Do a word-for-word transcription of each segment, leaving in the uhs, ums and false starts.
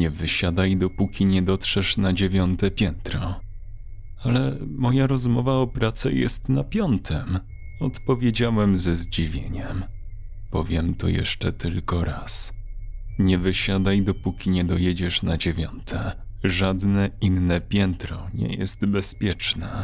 Nie wysiadaj, dopóki nie dotrzesz na dziewiąte piętro. Ale moja rozmowa o pracę jest na piątym, odpowiedziałem ze zdziwieniem. Powiem to jeszcze tylko raz. Nie wysiadaj, dopóki nie dojedziesz na dziewiąte. Żadne inne piętro nie jest bezpieczne.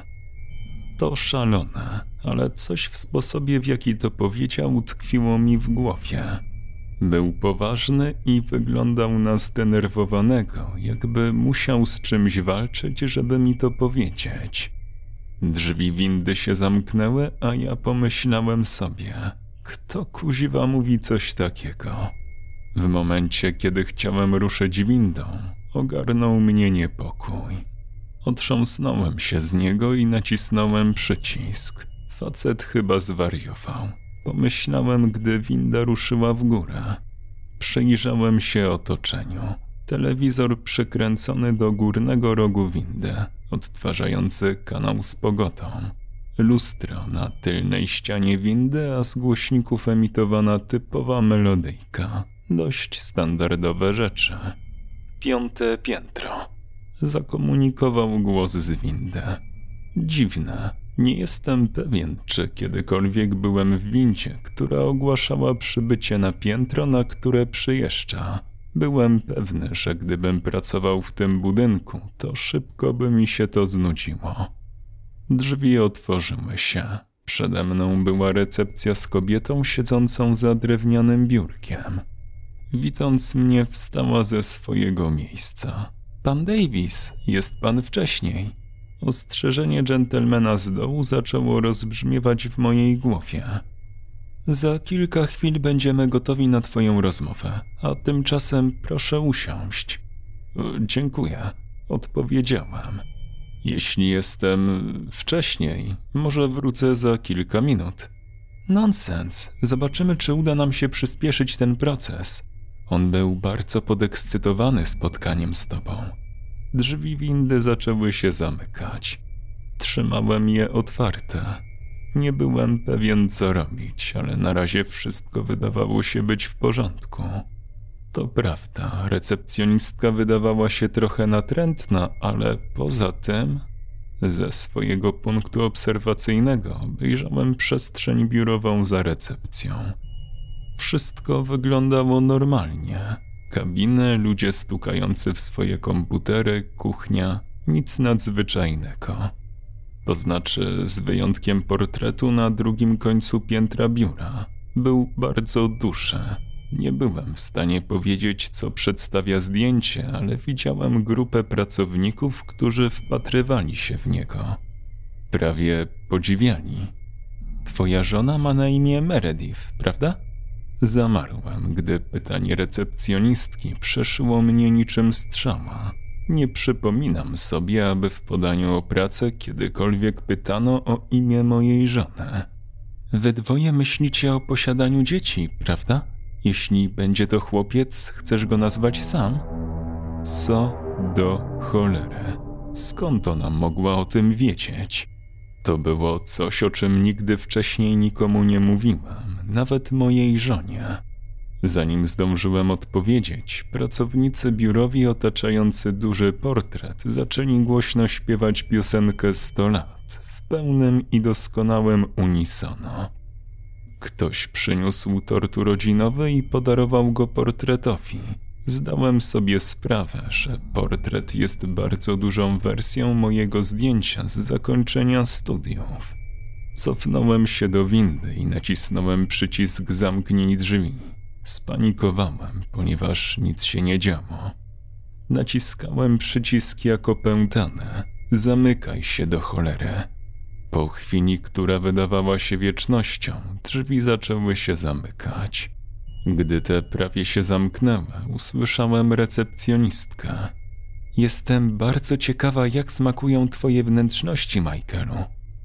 To szalone, ale coś w sposobie, w jaki to powiedział, tkwiło mi w głowie. Był poważny i wyglądał na zdenerwowanego, jakby musiał z czymś walczyć, żeby mi to powiedzieć. Drzwi windy się zamknęły, a ja pomyślałem sobie, kto kuźwa mówi coś takiego? W momencie, kiedy chciałem ruszyć windą, ogarnął mnie niepokój. Otrząsnąłem się z niego i nacisnąłem przycisk. Facet chyba zwariował. Pomyślałem, gdy winda ruszyła w górę. Przyjrzałem się otoczeniu. Telewizor przykręcony do górnego rogu windy, odtwarzający kanał z pogodą. Lustro na tylnej ścianie windy, a z głośników emitowana typowa melodyjka. Dość standardowe rzeczy. Piąte piętro. Zakomunikował głos z windy. Dziwne. Nie jestem pewien, czy kiedykolwiek byłem w windzie, która ogłaszała przybycie na piętro, na które przyjeżdża. Byłem pewny, że gdybym pracował w tym budynku, to szybko by mi się to znudziło. Drzwi otworzyły się. Przede mną była recepcja z kobietą siedzącą za drewnianym biurkiem. Widząc mnie, wstała ze swojego miejsca. Pan Davis, jest pan wcześniej. Ostrzeżenie dżentelmena z dołu zaczęło rozbrzmiewać w mojej głowie. Za kilka chwil będziemy gotowi na twoją rozmowę, a tymczasem proszę usiąść. Dziękuję, odpowiedziałem. Jeśli jestem wcześniej, może wrócę za kilka minut. Nonsens, zobaczymy, czy uda nam się przyspieszyć ten proces. On był bardzo podekscytowany spotkaniem z tobą. Drzwi windy zaczęły się zamykać. Trzymałem je otwarte. Nie byłem pewien, co robić, ale na razie wszystko wydawało się być w porządku. To prawda, recepcjonistka wydawała się trochę natrętna, ale poza tym, ze swojego punktu obserwacyjnego wyjrzałem przestrzeń biurową za recepcją. Wszystko wyglądało normalnie. Kabiny, ludzie stukający w swoje komputery, kuchnia, nic nadzwyczajnego. To znaczy, z wyjątkiem portretu na drugim końcu piętra biura. Był bardzo duży. Nie byłem w stanie powiedzieć, co przedstawia zdjęcie, ale widziałem grupę pracowników, którzy wpatrywali się w niego. Prawie podziwiali. Twoja żona ma na imię Meredith, prawda? Zamarłem, gdy pytanie recepcjonistki przeszyło mnie niczym strzała. Nie przypominam sobie, aby w podaniu o pracę kiedykolwiek pytano o imię mojej żony. Wy dwoje myślicie o posiadaniu dzieci, prawda? Jeśli będzie to chłopiec, chcesz go nazwać sam? Co do cholery? Skąd ona mogła o tym wiedzieć? To było coś, o czym nigdy wcześniej nikomu nie mówiłem, nawet mojej żonie. Zanim zdążyłem odpowiedzieć, pracownicy biurowi otaczający duży portret zaczęli głośno śpiewać piosenkę sto lat w pełnym i doskonałym unisono. Ktoś przyniósł tort urodzinowy i podarował go portretowi. Zdałem sobie sprawę, że portret jest bardzo dużą wersją mojego zdjęcia z zakończenia studiów. Cofnąłem się do windy i nacisnąłem przycisk zamknij drzwi. Spanikowałem, ponieważ nic się nie działo. Naciskałem przycisk jak opętany. Zamykaj się do cholery. Po chwili, która wydawała się wiecznością, drzwi zaczęły się zamykać. Gdy te prawie się zamknęły, usłyszałem recepcjonistkę. Jestem bardzo ciekawa, jak smakują twoje wnętrzności, Michaelu.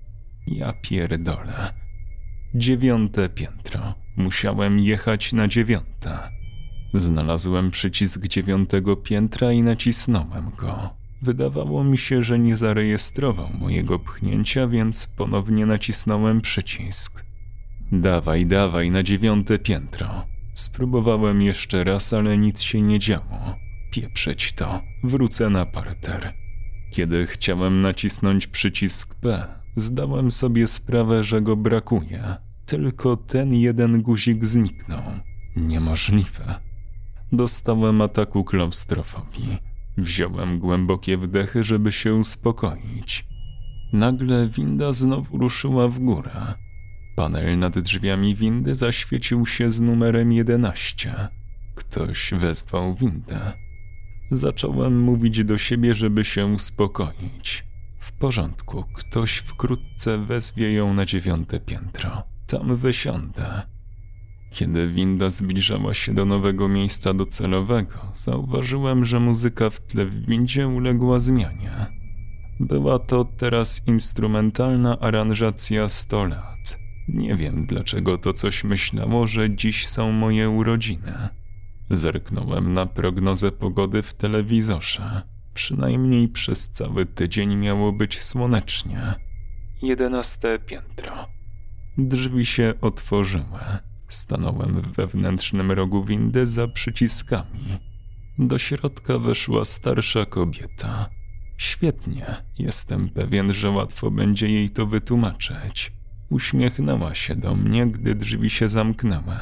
Ja pierdolę. Dziewiąte piętro. Musiałem jechać na dziewiąte. Znalazłem przycisk dziewiątego piętra i nacisnąłem go. Wydawało mi się, że nie zarejestrował mojego pchnięcia, więc ponownie nacisnąłem przycisk. Dawaj, dawaj na dziewiąte piętro. Spróbowałem jeszcze raz, ale nic się nie działo. Pieprzeć to, wrócę na parter. Kiedy chciałem nacisnąć przycisk P, zdałem sobie sprawę, że go brakuje. Tylko ten jeden guzik zniknął. Niemożliwe. Dostałem ataku klaustrofobii. Wziąłem głębokie wdechy, żeby się uspokoić. Nagle winda znowu ruszyła w górę. Panel nad drzwiami windy zaświecił się z numerem jedenaście. Ktoś wezwał windę. Zacząłem mówić do siebie, żeby się uspokoić. W porządku, ktoś wkrótce wezwie ją na dziewiąte piętro. Tam wysiądę. Kiedy winda zbliżała się do nowego miejsca docelowego, zauważyłem, że muzyka w tle w windzie uległa zmianie. Była to teraz instrumentalna aranżacja sto lat. Nie wiem, dlaczego to coś myślało, że dziś są moje urodziny. Zerknąłem na prognozę pogody w telewizorze. Przynajmniej przez cały tydzień miało być słonecznie. Jedenaste piętro. Drzwi się otworzyły. Stanąłem w wewnętrznym rogu windy za przyciskami. Do środka weszła starsza kobieta. Świetnie, jestem pewien, że łatwo będzie jej to wytłumaczyć. Uśmiechnęła się do mnie, gdy drzwi się zamknęły.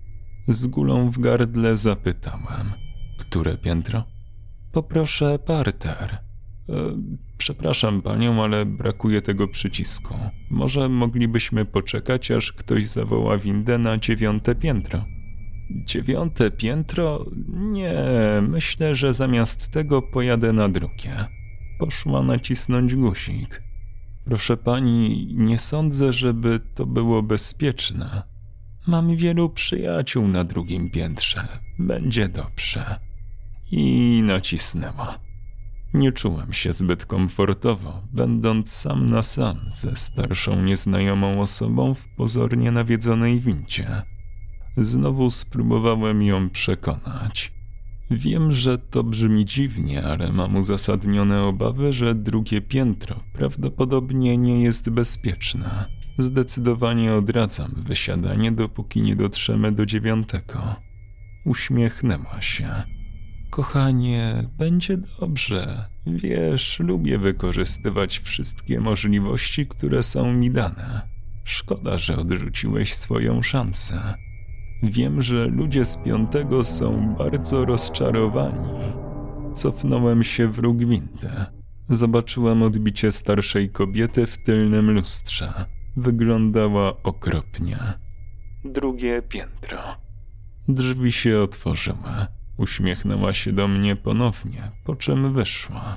Z gulą w gardle zapytałem: które piętro? Poproszę parter. E, przepraszam panią, ale brakuje tego przycisku. Może moglibyśmy poczekać, aż ktoś zawoła windę na dziewiąte piętro? Dziewiąte piętro? Nie, myślę, że zamiast tego pojadę na drugie. Poszła nacisnąć guzik. Proszę pani, nie sądzę, żeby to było bezpieczne. Mam wielu przyjaciół na drugim piętrze. Będzie dobrze. I nacisnęła. Nie czułem się zbyt komfortowo, będąc sam na sam ze starszą nieznajomą osobą w pozornie nawiedzonej windzie. Znowu spróbowałem ją przekonać. Wiem, że to brzmi dziwnie, ale mam uzasadnione obawy, że drugie piętro prawdopodobnie nie jest bezpieczne. Zdecydowanie odradzam wysiadanie, dopóki nie dotrzemy do dziewiątego. Uśmiechnęła się. Kochanie, będzie dobrze. Wiesz, lubię wykorzystywać wszystkie możliwości, które są mi dane. Szkoda, że odrzuciłeś swoją szansę. Wiem, że ludzie z piątego są bardzo rozczarowani. Cofnąłem się w róg windy. Zobaczyłem odbicie starszej kobiety w tylnym lustrze. Wyglądała okropnie. Drugie piętro. Drzwi się otworzyły. Uśmiechnęła się do mnie ponownie, po czym wyszła.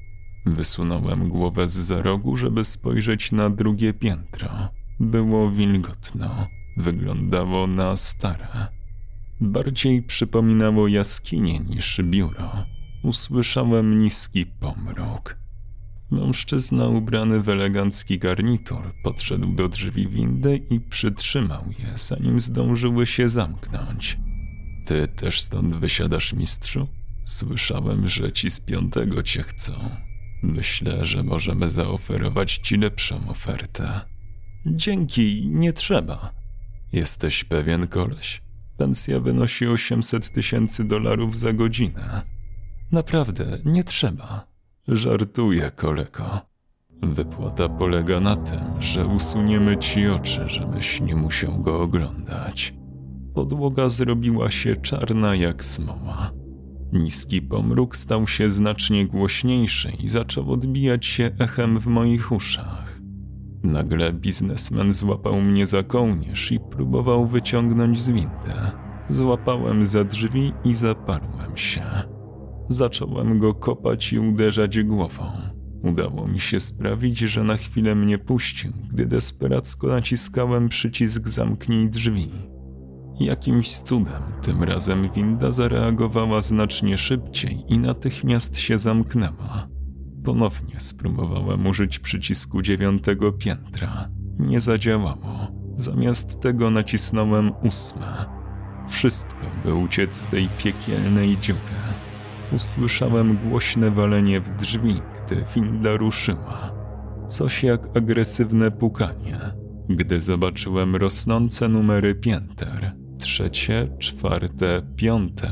Wysunąłem głowę zza rogu, żeby spojrzeć na drugie piętro. Było wilgotno. Wyglądało na stare. Bardziej przypominało jaskinię niż biuro. Usłyszałem niski pomruk. Mężczyzna ubrany w elegancki garnitur podszedł do drzwi windy i przytrzymał je, zanim zdążyły się zamknąć. Ty też stąd wysiadasz, mistrzu? Słyszałem, że ci z piątego cię chcą. Myślę, że możemy zaoferować ci lepszą ofertę. Dzięki, nie trzeba. Jesteś pewien, koleś? Pensja wynosi osiemset tysięcy dolarów za godzinę. Naprawdę, nie trzeba. Żartuję, kolego. Wypłata polega na tym, że usuniemy ci oczy, żebyś nie musiał go oglądać. Podłoga zrobiła się czarna jak smoła. Niski pomruk stał się znacznie głośniejszy i zaczął odbijać się echem w moich uszach. Nagle biznesmen złapał mnie za kołnierz i próbował wyciągnąć z windy. Złapałem za drzwi i zaparłem się. Zacząłem go kopać i uderzać głową. Udało mi się sprawić, że na chwilę mnie puścił, gdy desperacko naciskałem przycisk zamknij drzwi. Jakimś cudem tym razem winda zareagowała znacznie szybciej i natychmiast się zamknęła. Ponownie spróbowałem użyć przycisku dziewiątego piętra. Nie zadziałało. Zamiast tego nacisnąłem ósme. Wszystko, by uciec z tej piekielnej dziury. Usłyszałem głośne walenie w drzwi, gdy winda ruszyła. Coś jak agresywne pukanie. Gdy zobaczyłem rosnące numery pięter, trzecie, czwarte, piąte,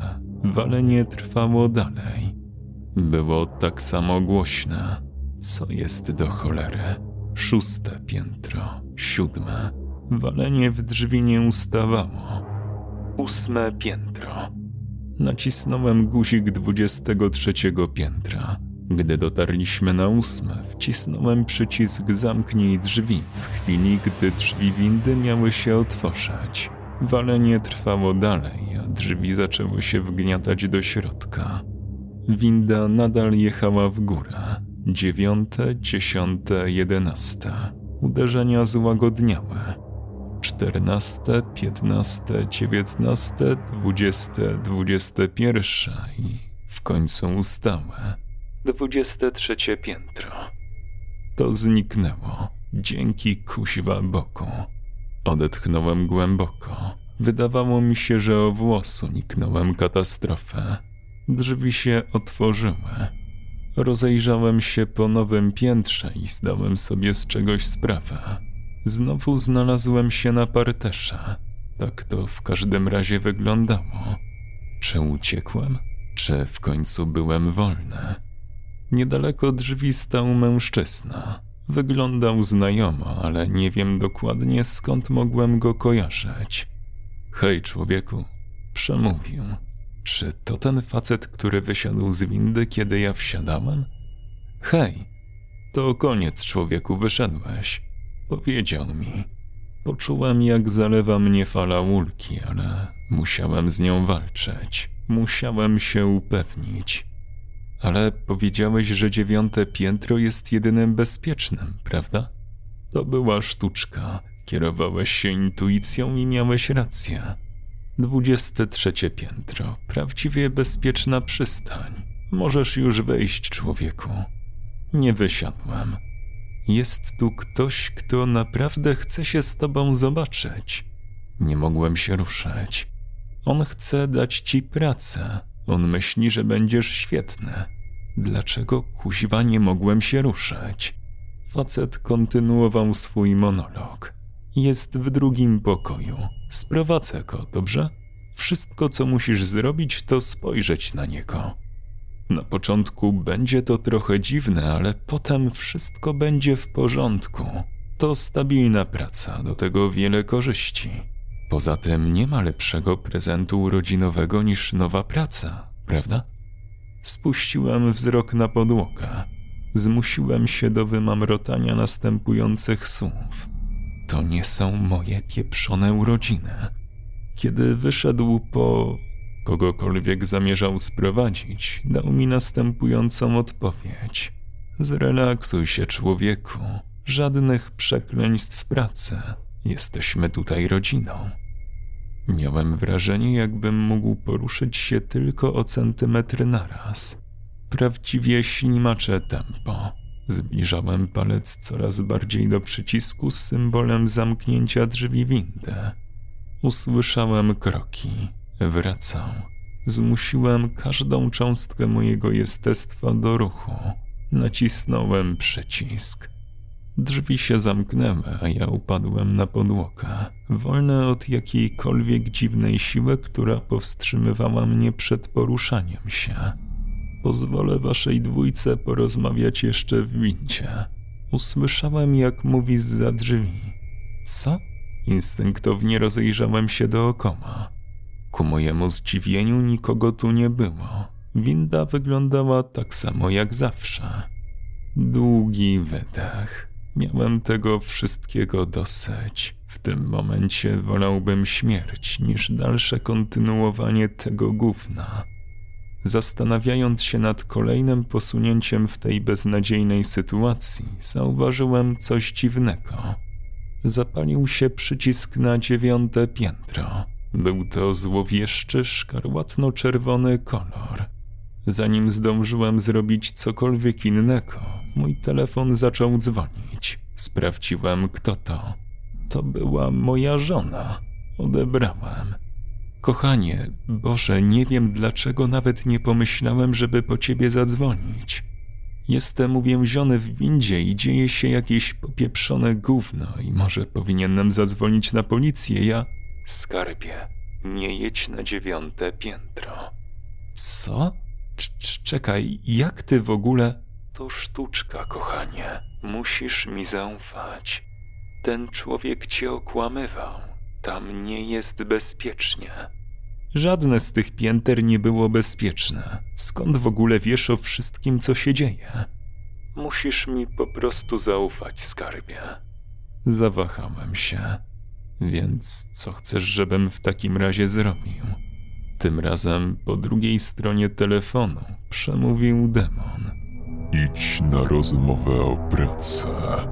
Walenie trwało dalej. Było tak samo głośne. Co jest do cholery? Szóste piętro, siódme. Walenie w drzwi nie ustawało. Ósme piętro. Nacisnąłem guzik dwudziestego trzeciego piętra. Gdy dotarliśmy na ósme, wcisnąłem przycisk zamknij drzwi w chwili, gdy drzwi windy miały się otworzyć. Walenie trwało dalej, a drzwi zaczęły się wgniatać do środka. Winda nadal jechała w górę. Dziewiąte, dziesiąte, jedenaste. Uderzenia złagodniały. Czternaste, piętnaste, dziewiętnaste, dwudzieste, dwudzieste pierwsze i w końcu ustałe. Dwudzieste trzecie piętro. To zniknęło. Dzięki kuźwa Bogu. Odetchnąłem głęboko. Wydawało mi się, że o włos uniknąłem katastrofę. Drzwi się otworzyły. Rozejrzałem się po nowym piętrze i zdałem sobie z czegoś sprawę. Znowu znalazłem się na parterze. Tak to w każdym razie wyglądało. Czy uciekłem? Czy w końcu byłem wolny? Niedaleko drzwi stał mężczyzna. Wyglądał znajomo, ale nie wiem dokładnie, skąd mogłem go kojarzyć. Hej, człowieku, przemówił. Czy to ten facet, który wysiadł z windy, kiedy ja wsiadałem? Hej, to koniec, człowieku, wyszedłeś. Powiedział mi. Poczułem, jak zalewa mnie fala ulgi, ale musiałem z nią walczyć. Musiałem się upewnić. Ale powiedziałeś, że dziewiąte piętro jest jedynym bezpiecznym, prawda? To była sztuczka. Kierowałeś się intuicją i miałeś rację. Dwudzieste trzecie piętro. Prawdziwie bezpieczna przystań. Możesz już wejść, człowieku. Nie wysiadłem. Jest tu ktoś, kto naprawdę chce się z tobą zobaczyć. Nie mogłem się ruszyć. On chce dać ci pracę. On myśli, że będziesz świetny. Dlaczego kuźwa nie mogłem się ruszyć? Facet kontynuował swój monolog. Jest w drugim pokoju. Sprowadzę go, dobrze? Wszystko, co musisz zrobić, to spojrzeć na niego. Na początku będzie to trochę dziwne, ale potem wszystko będzie w porządku. To stabilna praca, do tego wiele korzyści. Poza tym nie ma lepszego prezentu urodzinowego niż nowa praca, prawda? Spuściłem wzrok na podłogę. Zmusiłem się do wymamrotania następujących słów. To nie są moje pieprzone urodziny. Kiedy wyszedł po... kogokolwiek zamierzał sprowadzić, dał mi następującą odpowiedź. Zrelaksuj się, człowieku. Żadnych przekleństw w pracy. Jesteśmy tutaj rodziną. Miałem wrażenie, jakbym mógł poruszyć się tylko o centymetr naraz. Prawdziwie ślimacze tempo. Zbliżałem palec coraz bardziej do przycisku z symbolem zamknięcia drzwi windy. Usłyszałem kroki. Wracał. Zmusiłem każdą cząstkę mojego jestestwa do ruchu. Nacisnąłem przycisk. Drzwi się zamknęły, a ja upadłem na podłogę, wolny od jakiejkolwiek dziwnej siły, która powstrzymywała mnie przed poruszaniem się. Pozwolę waszej dwójce porozmawiać jeszcze w windzie. Usłyszałem, jak mówi zza drzwi. Co? Instynktownie rozejrzałem się dookoła. Ku mojemu zdziwieniu nikogo tu nie było. Winda wyglądała tak samo jak zawsze. Długi wydech. Miałem tego wszystkiego dosyć. W tym momencie wolałbym śmierć niż dalsze kontynuowanie tego gówna. Zastanawiając się nad kolejnym posunięciem w tej beznadziejnej sytuacji, zauważyłem coś dziwnego. Zapalił się przycisk na dziewiąte piętro. Był to złowieszczy, szkarłatno-czerwony kolor. Zanim zdążyłem zrobić cokolwiek innego, mój telefon zaczął dzwonić. Sprawdziłem, kto to. To była moja żona. Odebrałem. Kochanie, Boże, nie wiem dlaczego nawet nie pomyślałem, żeby po ciebie zadzwonić. Jestem uwięziony w windzie i dzieje się jakieś popieprzone gówno i może powinienem zadzwonić na policję, ja... Skarbie, nie jedź na dziewiąte piętro. Co? Cz- czekaj, jak ty w ogóle... To sztuczka, kochanie. Musisz mi zaufać. Ten człowiek cię okłamywał. Tam nie jest bezpiecznie. Żadne z tych pięter nie było bezpieczne. Skąd w ogóle wiesz o wszystkim, co się dzieje? Musisz mi po prostu zaufać, skarbie. Zawahałem się. Więc co chcesz, żebym w takim razie zrobił? Tym razem po drugiej stronie telefonu przemówił demon. Idź na rozmowę o pracę.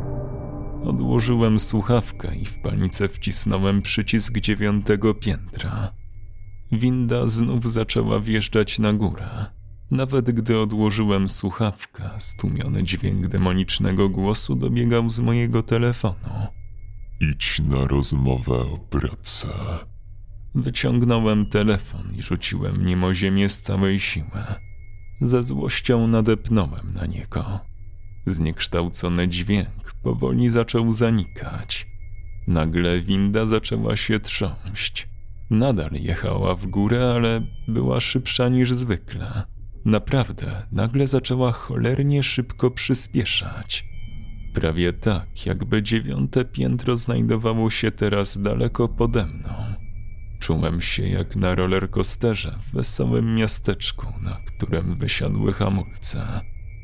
Odłożyłem słuchawkę i w palnicę wcisnąłem przycisk dziewiątego piętra. Winda znów zaczęła wjeżdżać na górę. Nawet gdy odłożyłem słuchawkę, stłumiony dźwięk demonicznego głosu dobiegał z mojego telefonu. Idź na rozmowę o pracę. Wyciągnąłem telefon i rzuciłem nim o ziemię z całej siły. Ze złością nadepnąłem na niego. Zniekształcony dźwięk powoli zaczął zanikać. Nagle winda zaczęła się trząść. Nadal jechała w górę, ale była szybsza niż zwykle. Naprawdę, nagle zaczęła cholernie szybko przyspieszać. Prawie tak, jakby dziewiąte piętro znajdowało się teraz daleko pode mną. Czułem się jak na rollercoasterze w wesołym miasteczku, na którym wysiadły hamulce.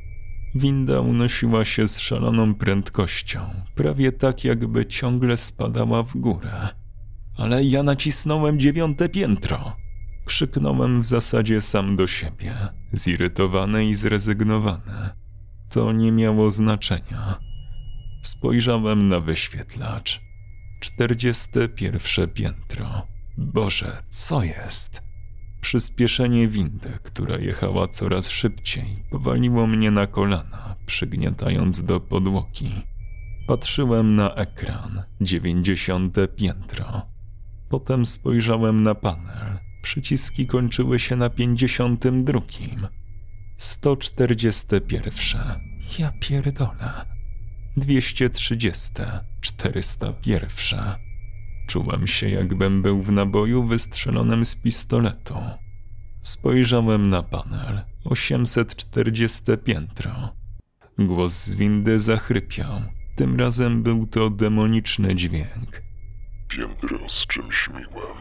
Winda unosiła się z szaloną prędkością, prawie tak jakby ciągle spadała w górę. Ale ja nacisnąłem dziewiąte piętro! Krzyknąłem w zasadzie sam do siebie, zirytowany i zrezygnowany. To nie miało znaczenia. Spojrzałem na wyświetlacz. czterdzieste pierwsze piętro. Boże, co jest? Przyspieszenie windy, która jechała coraz szybciej, powaliło mnie na kolana, przygniatając do podłogi. Patrzyłem na ekran, dziewięćdziesiąte piętro. Potem spojrzałem na panel. Przyciski kończyły się na pięćdziesiątym drugim. sto czterdzieste pierwsze. Ja pierdolę. dwieście trzydzieste. czterysta pierwsze. Czułem się, jakbym był w naboju wystrzelonym z pistoletu. Spojrzałem na panel. osiemset czterdzieste piętro. Głos z windy zachrypiał. Tym razem był to demoniczny dźwięk. Piętro z czymś miłym.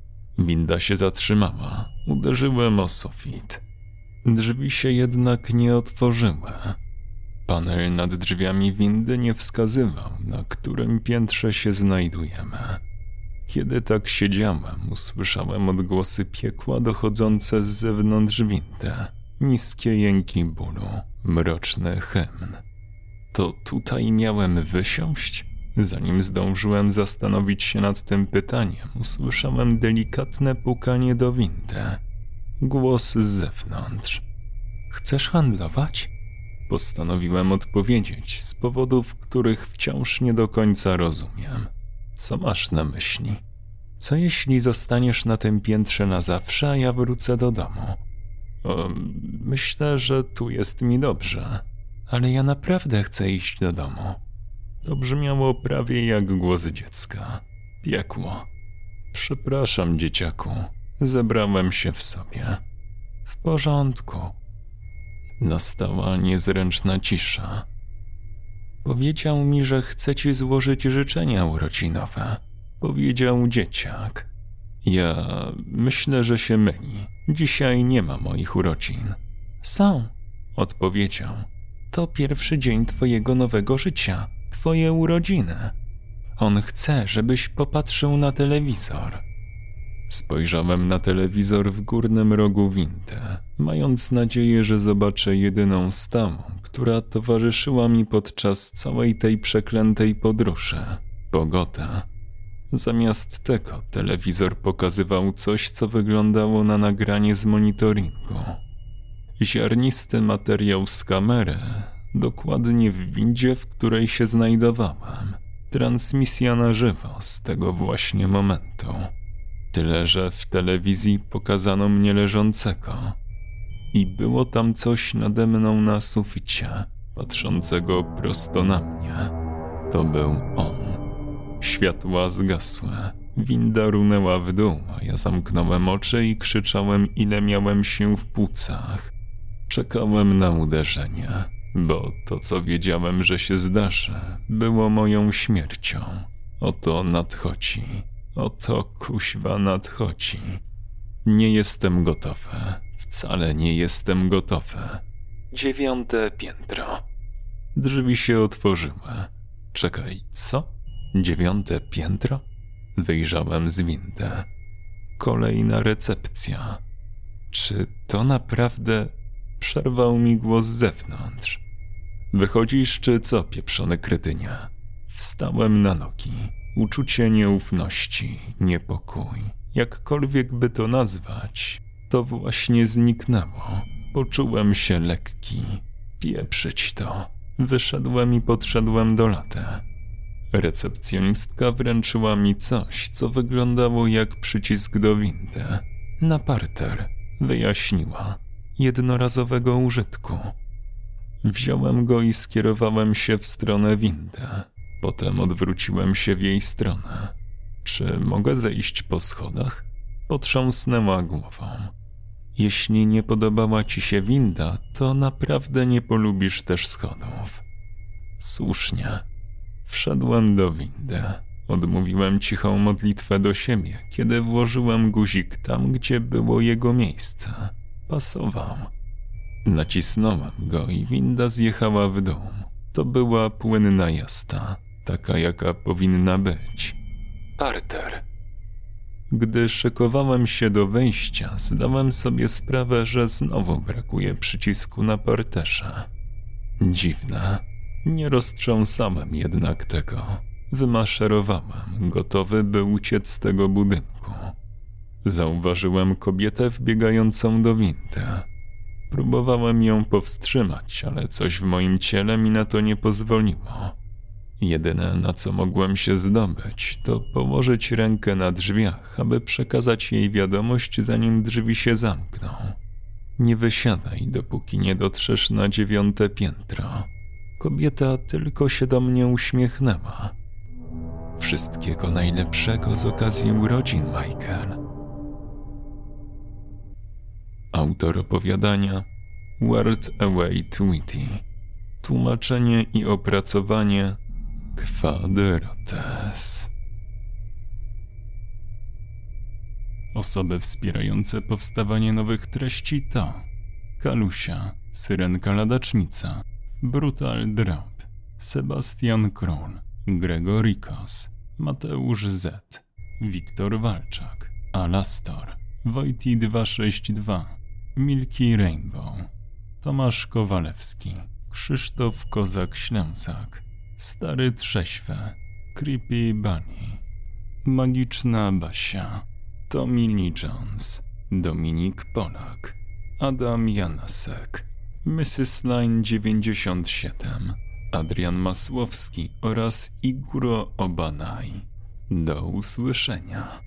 Winda się zatrzymała. Uderzyłem o sufit. Drzwi się jednak nie otworzyły. Panel nad drzwiami windy nie wskazywał, na którym piętrze się znajdujemy. Kiedy tak siedziałem, usłyszałem odgłosy piekła dochodzące z zewnątrz windy. Niskie jęki bólu, mroczny hymn. To tutaj miałem wysiąść? Zanim zdążyłem zastanowić się nad tym pytaniem, usłyszałem delikatne pukanie do windy. Głos z zewnątrz. Chcesz handlować? Postanowiłem odpowiedzieć z powodów, których wciąż nie do końca rozumiem. Co masz na myśli? Co jeśli zostaniesz na tym piętrze na zawsze, a ja wrócę do domu? O, myślę, że tu jest mi dobrze, ale ja naprawdę chcę iść do domu. To brzmiało prawie jak głos dziecka. Piekło. Przepraszam, dzieciaku. Zebrałem się w sobie. W porządku. Nastała niezręczna cisza. Powiedział mi, że chce ci złożyć życzenia urodzinowe. Powiedział dzieciak. Ja myślę, że się myli. Dzisiaj nie ma moich urodzin. Są, odpowiedział. To pierwszy dzień twojego nowego życia. Twoje urodziny. On chce, żebyś popatrzył na telewizor. Spojrzałem na telewizor w górnym rogu windy, mając nadzieję, że zobaczę jedyną stałą, która towarzyszyła mi podczas całej tej przeklętej podróży. Pogoda. Zamiast tego telewizor pokazywał coś, co wyglądało na nagranie z monitoringu. Ziarnisty materiał z kamery, dokładnie w windzie, w której się znajdowałem. Transmisja na żywo z tego właśnie momentu. Tyle, że w telewizji pokazano mnie leżącego. I było tam coś nade mną na suficie, patrzącego prosto na mnie. To był on. Światła zgasły. Winda runęła w dół, a ja zamknąłem oczy i krzyczałem, ile miałem sił w płucach. Czekałem na uderzenie, bo to, co wiedziałem, że się zdarzy, było moją śmiercią. Oto nadchodzi, oto kuźwa nadchodzi. Nie jestem gotowy, wcale nie jestem gotowy. Dziewiąte piętro. Drzwi się otworzyły. Czekaj, co? Dziewiąte piętro? Wyjrzałem z windy. Kolejna recepcja. Czy to naprawdę... Przerwał mi głos z zewnątrz. Wychodzisz czy co, pieprzony kretynie? Wstałem na nogi. Uczucie nieufności, niepokój, jakkolwiek by to nazwać, to właśnie zniknęło. Poczułem się lekki. Pieprzyć to. Wyszedłem i podszedłem do laty. Recepcjonistka wręczyła mi coś, co wyglądało jak przycisk do windy. Na parter, wyjaśniła. Jednorazowego użytku. Wziąłem go i skierowałem się w stronę windy. Potem odwróciłem się w jej stronę. Czy mogę zejść po schodach? Potrząsnęła głową. Jeśli nie podobała ci się winda, to naprawdę nie polubisz też schodów. Słusznie. Wszedłem do windy. Odmówiłem cichą modlitwę do siebie, kiedy włożyłem guzik tam, gdzie było jego miejsce. Pasował. Nacisnąłem go i winda zjechała w dół. To była płynna jazda, taka jaka powinna być. Parter. Gdy szykowałem się do wejścia, zdałem sobie sprawę, że znowu brakuje przycisku na parterze. Dziwne. Nie roztrząsałem jednak tego. Wymaszerowałem, gotowy, by uciec z tego budynku. Zauważyłem kobietę wbiegającą do windy. Próbowałem ją powstrzymać, ale coś w moim ciele mi na to nie pozwoliło. Jedyne, na co mogłem się zdobyć, to położyć rękę na drzwiach, aby przekazać jej wiadomość, zanim drzwi się zamkną. Nie wysiadaj, dopóki nie dotrzesz na dziewiąte piętro. Kobieta tylko się do mnie uśmiechnęła. Wszystkiego najlepszego z okazji urodzin, Michael. Autor opowiadania Word Away Tweety. Tłumaczenie i opracowanie Kwadrates. Osoby wspierające powstawanie nowych treści to Kalusia, Syrenka Ladacznica, Brutal Drop, Sebastian Król, Gregorikos, Mateusz Z, Wiktor Walczak, Alastor, Wojti dwieście sześćdziesiąt dwa, Milky Rainbow, Tomasz Kowalewski, Krzysztof Kozak-Ślęsak, Stary Trześwe, Creepy Bunny, Magiczna Basia, Tommy Lee Jones, Dominik Polak, Adam Janasek, missus Line dziewięćdziesiąt siedem, Adrian Masłowski oraz Iguro Obanaj. Do usłyszenia.